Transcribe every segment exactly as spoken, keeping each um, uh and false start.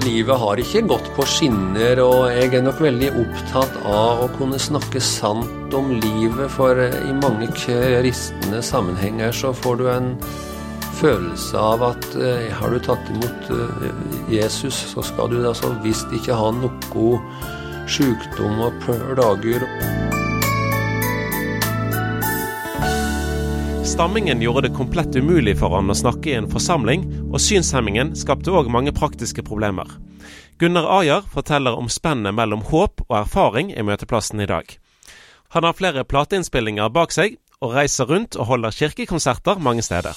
livet har ikke gått på skinner, og jeg er nok veldig opptatt av å kunne snakke sant om livet, for i mange kristne sammenhenger så får du en følelse av at eh, har du tatt imot eh, Jesus, så skal du altså visst ikke ha noe sykdom og plager. Stammingen gjorde det komplett umulig for han å snakke i en forsamling, og synshemmingen skapte også mange praktiske problemer. Gunnar Ajer forteller om spennet mellom håp og erfaring i møteplassen i dag. Han har flere plateinnspillinger bak seg, og reiser rundt og holder kirkekonserter mange steder.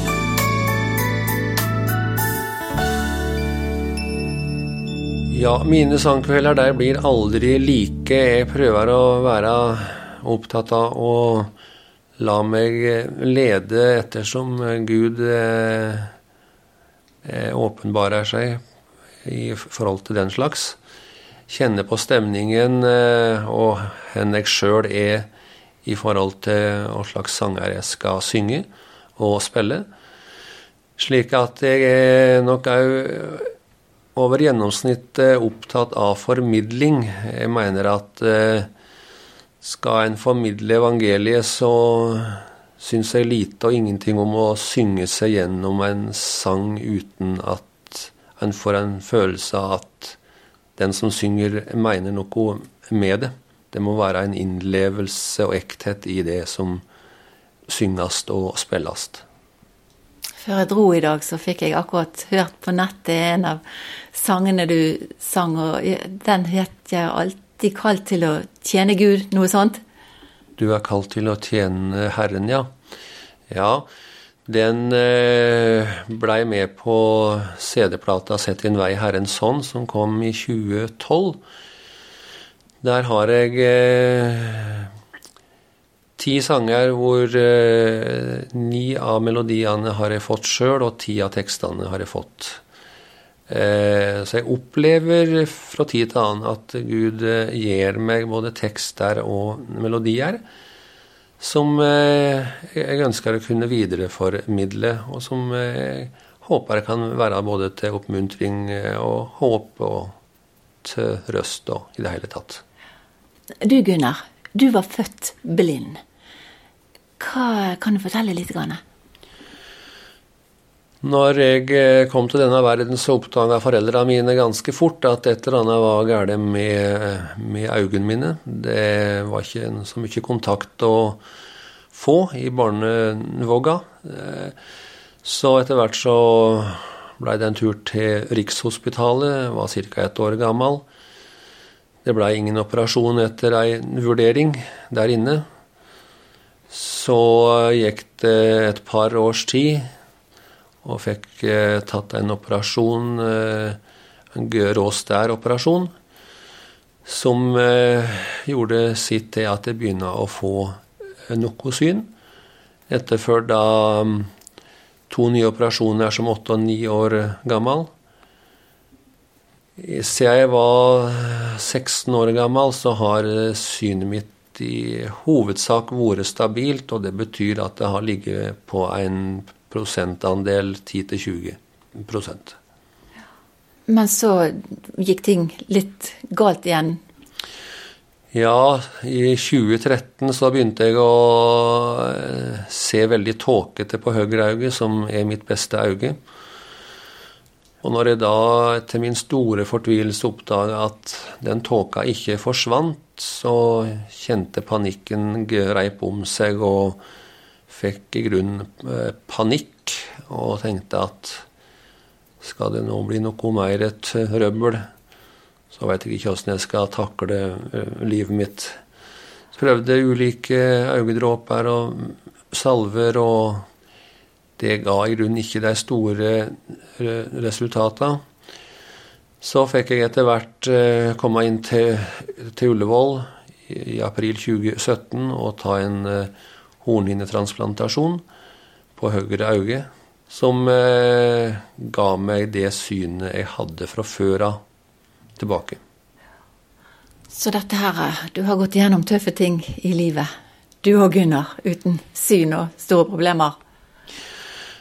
Ja, mine sangkvelder der blir aldri like. Jeg prøver å være opptatt av å la meg lede ettersom Gud eh, åpenbarer seg i forhold til den slags. Kjenne på stemningen eh, og henne jeg selv er i forhold til hva slags sanger jeg skal synge og spille. Slik at jeg er nok også over gjennomsnittet opptatt av formidling. Jeg mener at eh, skal en formidle evangeliet, så synes jeg lite og ingenting om å synge seg gjennom en sang uten at en får en følelse av at den som synger mener noe med det. Det må være en innlevelse og ekthet i det som syngast og spillast. Før jeg dro i dag så fikk jeg akkurat hørt på nettet en av sangene du sang, og den het jeg alltid De kalt til å tjene Gud, noe sånt? Du er kalt til å tjene Herren, ja. Ja, den eh, ble med på C D-plata Sett din vei Herrens hånd, som kom i tjue tolv. Der har jeg eh, ti sanger hvor eh, ni av melodiene har jeg fått selv, og ti av tekstene har jeg fått. Så jeg opplever fra tid til annen at Gud gir meg både tekster og melodier som jeg ønsker å kunne videreformidle, og som jeg håper kan være både til oppmuntring og håp og til røst og i det hele tatt. Du Gunnar, du var født blind. Hva kan du fortelle litt grann? Når jeg kom til denne verden, så oppdaget foreldrene mine ganske fort at et eller annet var galt med, med øynene mine. Det var ikke så mye kontakt å få i barnevåga. Så etter hvert så ble det en tur til Rikshospitalet, jeg var cirka et år gammel. Det ble ingen operasjon etter en vurdering der inne. Så gikk det et par års tid, og fikk eh, tatt en operasjon, eh, en gråstær-operasjon, som eh, gjorde sitt til at jeg begynte å få eh, noe syn. Etterført da um, to nye operasjoner som åtte og ni år gammel. Siden jeg var seksten år gammel, så har synet mitt i hovedsak vært stabilt, og det betyr at det har ligget på en prosentandel ti til tjue prosent. Men så gikk ting litt galt igjen? Ja, i tjue tretten så begynte jeg å se veldig tåkete på høyre øye, som er mitt beste øye. Og når jeg da til min store fortvilelse oppdaget at den tåka ikke forsvant, så kjente panikken greip om seg, og fikk i grunnen panikk, og tenkte at skal det nå bli noe mer et røbbel, så vet jeg ikke hvordan jeg skal takle livet mitt. Så prøvde ulike øyedråper og salver, og det ga i grunnen ikke de store resultatene. Så fikk jeg etter hvert komme inn til, til Ullevål i april tjue sytten og ta en hornhinnetransplantasjon på høyre øye, som eh, ga meg det synet jeg hadde fra før av tilbake. Så dette her, du har gått gjennom tøffe ting i livet. Du og Gunnar, uten syn og store problemer.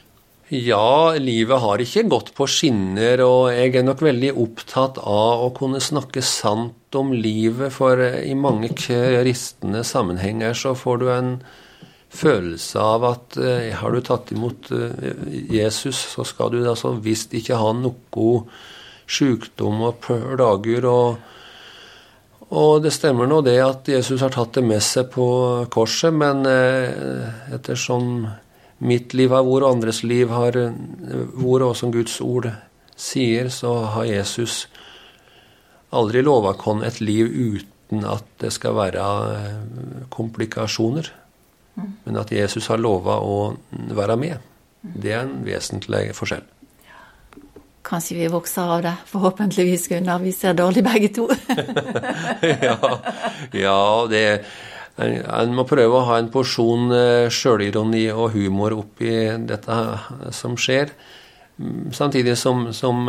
Ja, livet har ikke gått på skinner, og jeg er nok veldig opptatt av å kunne snakke sant om livet, for i mange kristne sammenhenger så får du en følelse av at eh, har du tatt imot eh, Jesus, så skal du altså visst ikke ha noe sykdom og plager, og, og det stemmer nå det at Jesus har tatt det med seg på korset, men eh, ettersom mitt liv har vært, og andres liv har vært, og som Guds ord sier, så har Jesus aldri lovet oss et liv uten at det skal være komplikasjoner. Men at Jesus har lovet å være med. Det er en vesentlig forskjell. Kanskje vi vokser av det, forhåpentligvis, Gunnar. Vi ser dårlig begge to. ja, ja, det er en må prøve å ha en porsjon selvironi og humor oppi dette som skjer. Samtidig som, som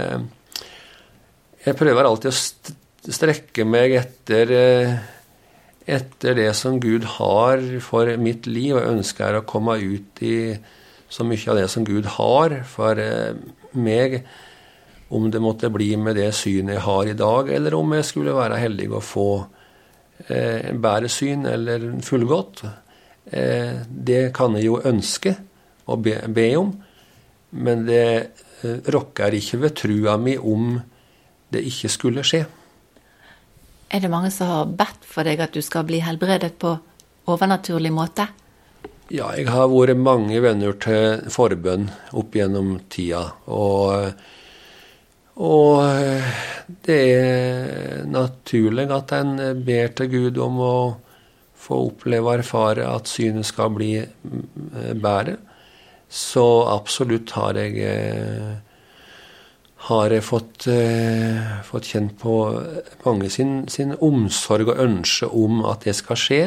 jeg prøver alltid å strekke meg etter, etter det som Gud har for mitt liv, og ønsker å komme ut i så mye av det som Gud har for meg, om det måtte bli med det synet jeg har i dag, eller om jeg skulle være heldig å få Eh, bære syn eller fullgodt. Eh, det kan jeg jo ønske og be, be om, men det eh, rokker ikke ved trua mi om det ikke skulle skje. Er det mange som har bedt for deg at du skal bli helbredet på overnaturlig måte? Ja, jeg har vært mange venner til forbønn opp gjennom tida, og Og det er naturlig at en ber til Gud om å få oppleve og erfare at synet skal bli bedre. Så absolutt har jeg, har jeg fått, fått kjent på mange sin, sin omsorg og ønske om at det skal skje.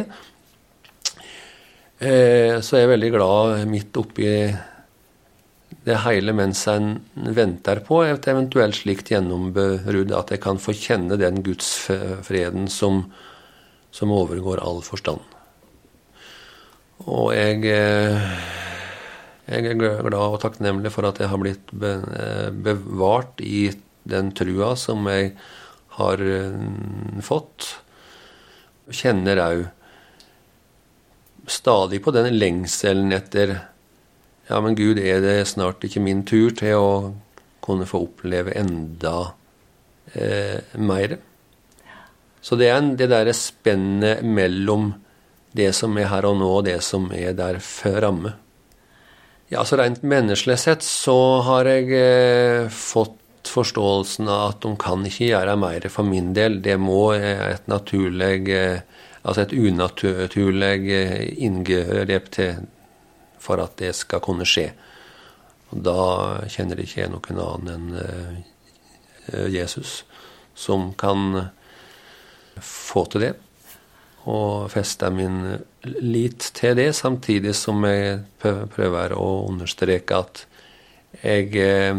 Så jeg er veldig glad midt oppi det hele mens en venter på et eventuelt slikt gjennombrudd, at jeg kan få kjenne den Guds freden som, som overgår all forstand. Og jeg, jeg er glad og takknemlig for at jeg har blitt bevart i den trua som jeg har fått. Jeg kjenner også stadig på den lengselen etter ja, men Gud, er det snart ikke min tur til å kunne få oppleve enda eh, mer. Så det er en, det der spennet mellom det som er her og nå, og det som er der framme. Ja, så rent menneskelig sett så har jeg eh, fått forståelsen av at de kan ikke gjøre mer for min del. Det må et naturlig, eh, altså et unaturlig inngrep til for at det skal kunne skje. Og da kjenner jeg ikke noen annen enn uh, Jesus, som kan få til det, og feste min lit til det, samtidig som jeg prøver å understreke at jeg,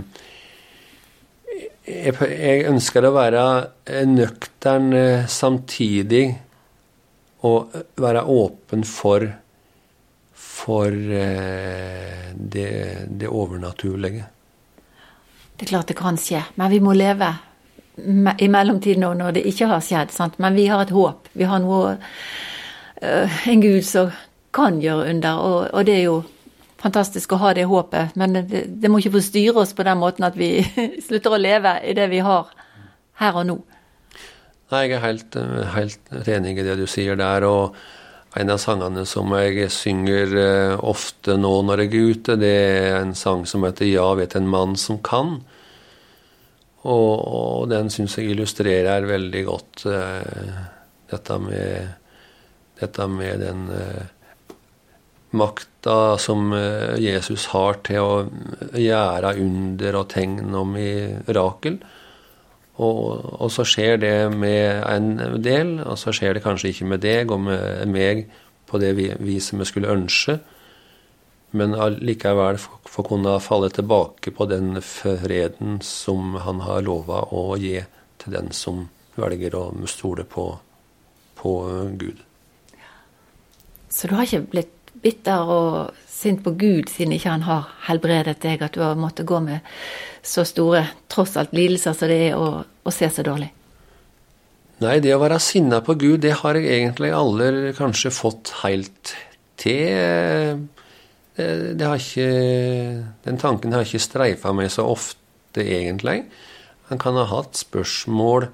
jeg, jeg ønsker å være nøktern samtidig, og være åpen for for eh, det, det overnaturlige. Det er klart det kan skje, men vi må leve i mellomtiden nå når det ikke har skjedd, sant? Men vi har et håp. Vi har noe, uh, en Gud som kan gjøre under, og, og det er jo fantastisk å ha det håpet, men det, det må ikke få styre oss på den måten at vi slutter å leve i det vi har her og nå. Nei, jeg er helt, helt enig i det du sier der, og en av sangene som jeg synger ofte nå når jeg er ute, det er en sang som heter «Ja, vet en mann som kan». Og, og den synes jeg illustrerer veldig godt uh, dette, med, dette med den uh, makta som uh, Jesus har til å gjøre under og tegn og mirakel. Og, og så skjer det med en del, og så skjer det kanskje ikke med deg og med meg på det viset vi skulle ønske, men likevel få kunne falle tilbake på den freden som han har lovet å gi til den som velger å stole på, på Gud. Så du har ikke blitt bitter og sint på Gud siden ikke han har helbredet deg, at du har måttet gå med så store, tross alt lidelser som det er å, å se så dårlig? Nei, det å være sinna på Gud, det har jeg egentlig aldri kanskje fått helt til. Det, det har ikke, den tanken har ikke streifet meg så ofte egentlig. Han kan ha hatt spørsmål,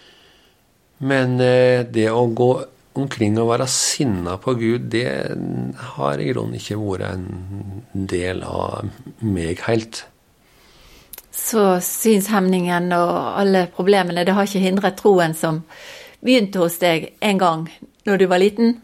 men det å gå omkring å være sinna på Gud, det har i grunnen ikke vært en del av meg helt. Så synshemningen og alle problemene, det har ikke hindret troen som begynte hos deg en gang når du var liten?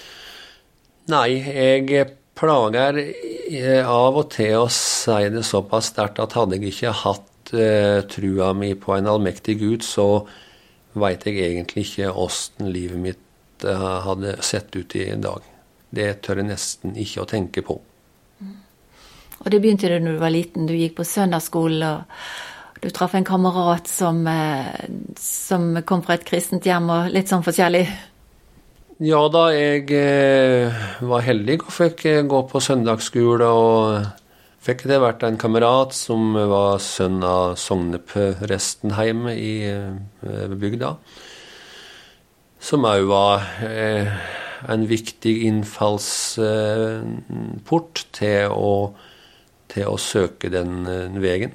Nei, jeg plager av og til å si det såpass sterkt at hadde jeg ikke hatt uh, trua mi på en allmektig Gud, så vet jeg egentlig ikke hvordan livet mitt hadde sett ut i dag. Det tør jeg nesten ikke å tenke på. Mm. Og det begynte du når du var liten. Du gikk på søndagsskolen, og du traff en kamerat som, som kom fra et kristent hjem, og litt sånn forskjellig. Ja, da jeg eh, var heldig og fikk gå på søndagsskole, og fikk det vært en kamerat som var sønn av sognepresten hjemme i eh, bygda, som også var eh, en viktig innfallsport eh, til, til å søke den eh, veien.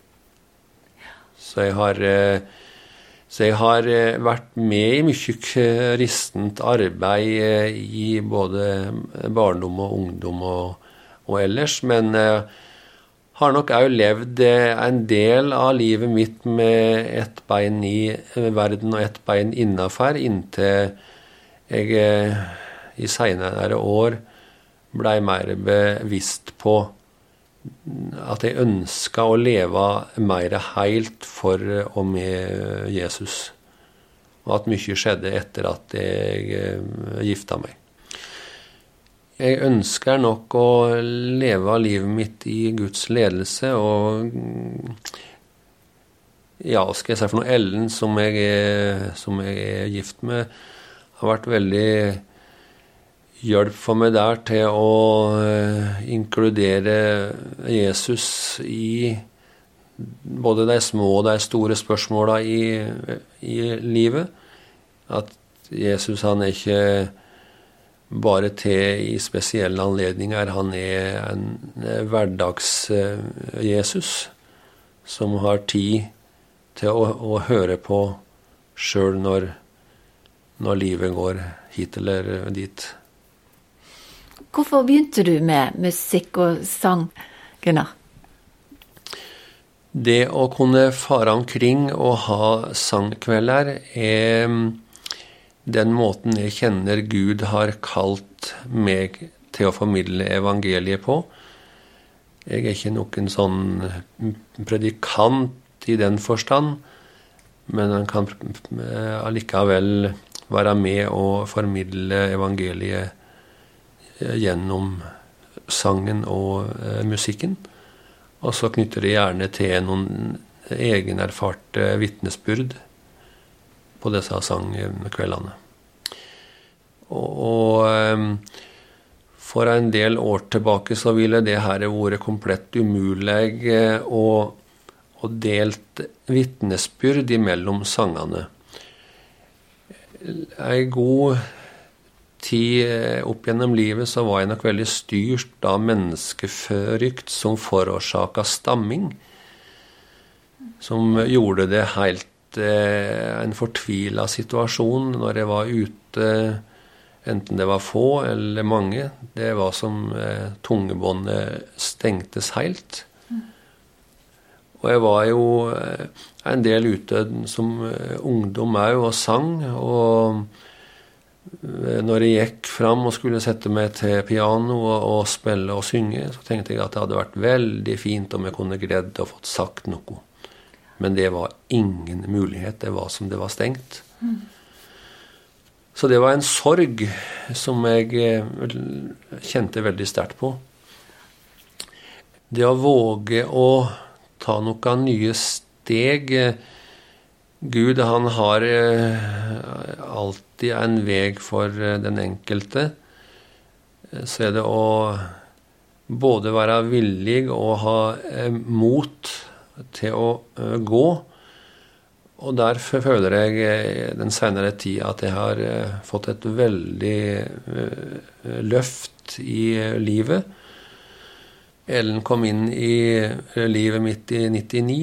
Så jeg har, eh, så jeg har eh, vært med i mye kristent arbeid eh, i både barndom og ungdom og, og ellers, men eh, har nok også levd en del av livet mitt med ett bein i verden og ett bein innenfor, inntil jeg i senere år ble mer bevisst på at jeg ønsket å leve mer helt for og med Jesus. Og at mye skjedde etter at jeg gifta meg. Jeg ønsker nok å leve livet mitt i Guds ledelse, og ja, skal jeg si for noe, Ellen, som jeg, er, som jeg er gift med, har vært veldig hjelp for meg der til å inkludere Jesus i både de små og de store spørsmålene i, i livet. At Jesus, han er ikke bare til i spesielle anledninger. Han er en hverdags-Jesus som har tid til å, å høre på selv når, når livet går hit eller dit. Hvorfor begynte du med musikk og sang, Gunnar? Det å kunne fare omkring og ha sangkvelder er den måten jeg kjenner Gud har kalt meg til å formidle evangeliet på. Jeg er ikke noen sånn predikant i den forstand, men han kan allikevel være med og formidle evangeliet gjennom sangen og musikken. Og så knytter det gjerne til noen egenerfarte vitnesbyrd på disse sangkveldene. Og, og for en del år tilbake så ville det her vært komplett umulig å, å delt vitnesbyrd imellom sangene. En god tid opp gjennom livet så var jeg nok veldig styrt av menneskefrykt som forårsaket stamming, som gjorde det helt en fortvilet situasjon når jeg var ute, enten det var få eller mange. Det var som eh, tungebåndet stengtes helt. Mm. Og jeg var jo eh, en del ute som eh, ungdom også, og sang, og eh, når jeg gikk fram og skulle sette meg til piano og, og spille og synge, så tenkte jeg at det hadde vært veldig fint om jeg kunne greid å få sagt noe. Men det var ingen mulighet. Det var som det var stengt. Mm. Så det var en sorg som jeg kjente veldig sterkt på. Det å våge å ta noen nye steg. Gud, han har alltid en veg for den enkelte. så er det å både være villig og ha eh, mot til å eh, gå. Og derfor føler jeg eh, den senere tid at jeg har eh, fått et veldig eh, løft i eh, livet. Ellen kom inn i eh, livet mitt i nittini,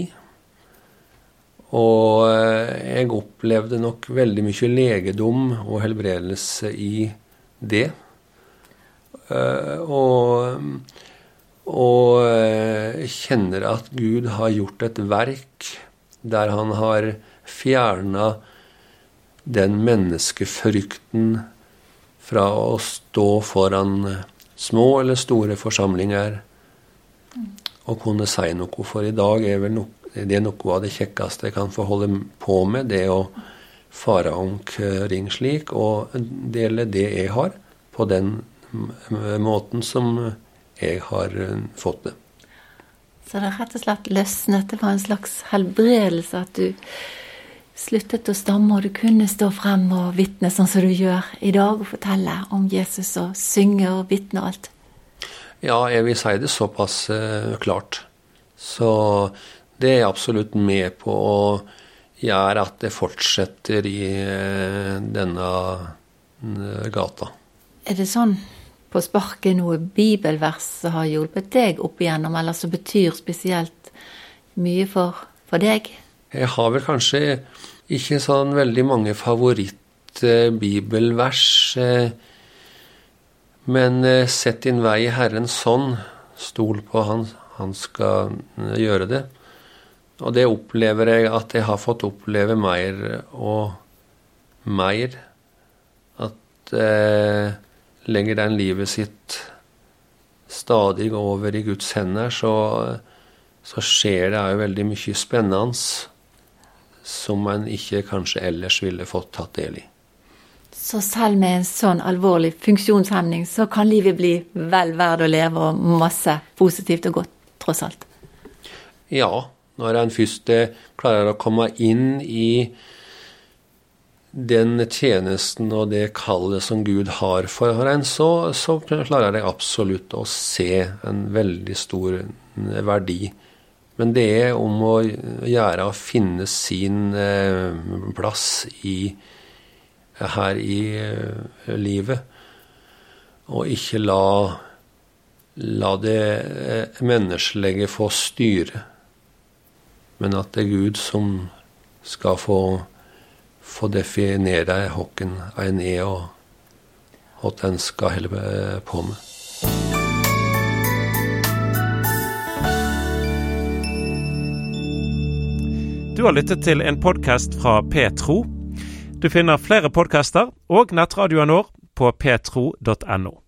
og eh, jeg opplevde nok veldig mye legedom og helbredelse i det. Uh, og, og uh, kjenner at Gud har gjort et verk der han har fjernet den menneskefrykten fra å stå foran små eller store forsamlinger og kunne si noe, for i dag er vel no, det er noe av det kjekkeste jeg kan få holde på med, det å fare omkring slik og dele det jeg har på den måten som jeg har fått det. Så det er rett og slett løsnet, det var en slags helbredelse at du sluttet å stamme og du kunne stå frem og vitne sånn som du gjør i dag og fortelle om Jesus og synge og vitne og alt. Ja, jeg vil si det såpass uh, klart. Så det er absolutt med på å gjøre at det fortsetter i uh, denne uh, gata. Er det sånn på sparket noe bibelvers som har hjulpet deg opp igjennom, eller som betyr spesielt mye for, for deg? Jeg har vel kanskje ikke sånn veldig mange favoritt-bibelvers, men sett din vei i Herren sånn, stol på han, han skal gjøre det. Og det opplever jeg at jeg har fått oppleve mer og mer, at eh, legger den livet sitt stadig over i Guds hender, så, så skjer det jo veldig mye spennende som man ikke kanskje ellers ville fått tatt del i. Så selv med en sånn alvorlig funksjonshemning, så kan livet bli vel verd å leve og masse positivt og godt, tross alt? Ja, når en først klarer å komme inn i den tjenesten og det kallet som Gud har for en, så, så klarer jeg absolutt å se en veldig stor verdi. Men det er om å gjøre å finne sin eh, plass i, her i eh, livet, og ikke la, la det eh, menneskelige få styre, men at det er Gud som skal få få definere hokken en er og hva den skal holde på med. Du har lyttet til en podcast fra Petro. Du finner flere podcaster og nettradioen vår på petro punktum no.